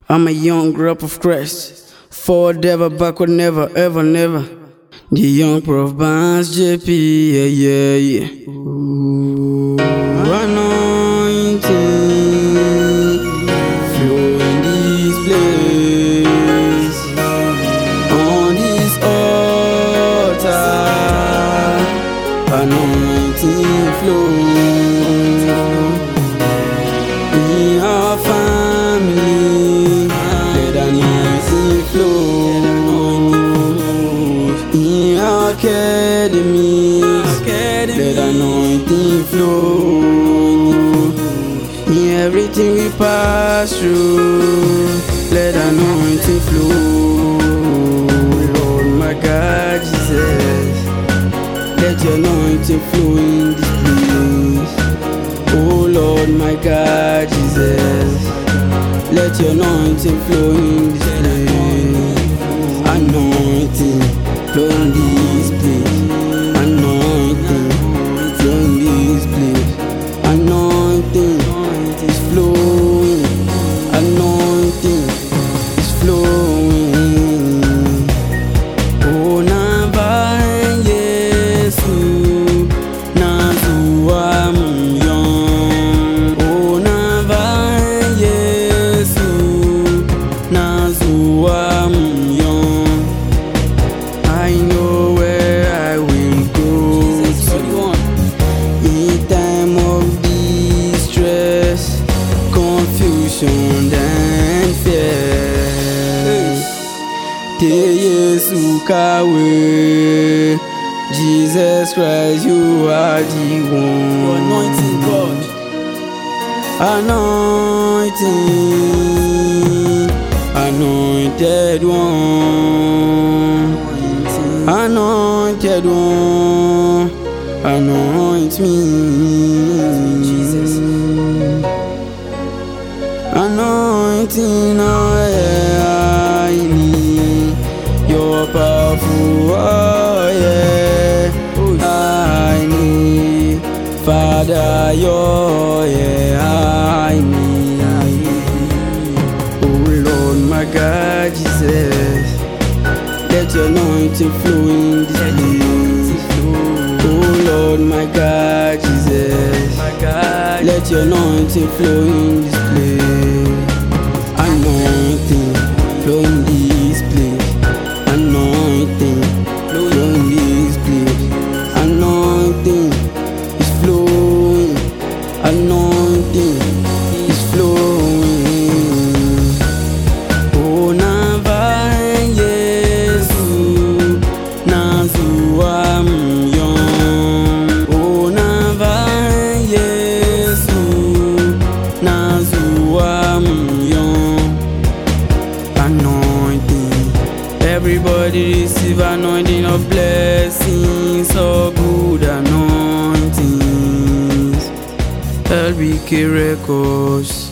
I'm a young rap of Christ. Forward ever, backward never, ever, never. The young Prof Barnes JP, yeah. Ooh, anointing flow in this place. On this altar, anointing flow. In our family, let anointing flow. In our academy, let anointing flow. In everything we pass through, let anointing flow. Lord my God, Jesus, let your anointing flow in this place. Oh Lord my God, Jesus, let your anointing flow in this place. Anointing flow in this place. Anointing flow in this place. Anointing is flowing. Anointing is flowing. Oh Nava Yesu Nazuam Yon. Oh Nava Yesu Nazuam Yon. I know where I will go to in time of distress, confusion and fear. Yesu Kawe, Jesus Christ, you are the one. Anointing God. Anointing, anointed one. Anointed one, anoint me, Jesus. Anointing I need your powerful oil. I need, Father, your I need. Oh Lord, my God, Jesus, let your anointing flow in this place. Oh Lord, my God, Jesus, let your anointing flow in this place. Anointing flow in this place. Anointing flow in this place. Anointing is flowing. Anointing is flowing. Oh Nava Yesu Nazuam Yon. Oh Nava Yesu Nazuam Yon. Anointing, everybody receive anointing of blessings, or good anointings. LBK Records.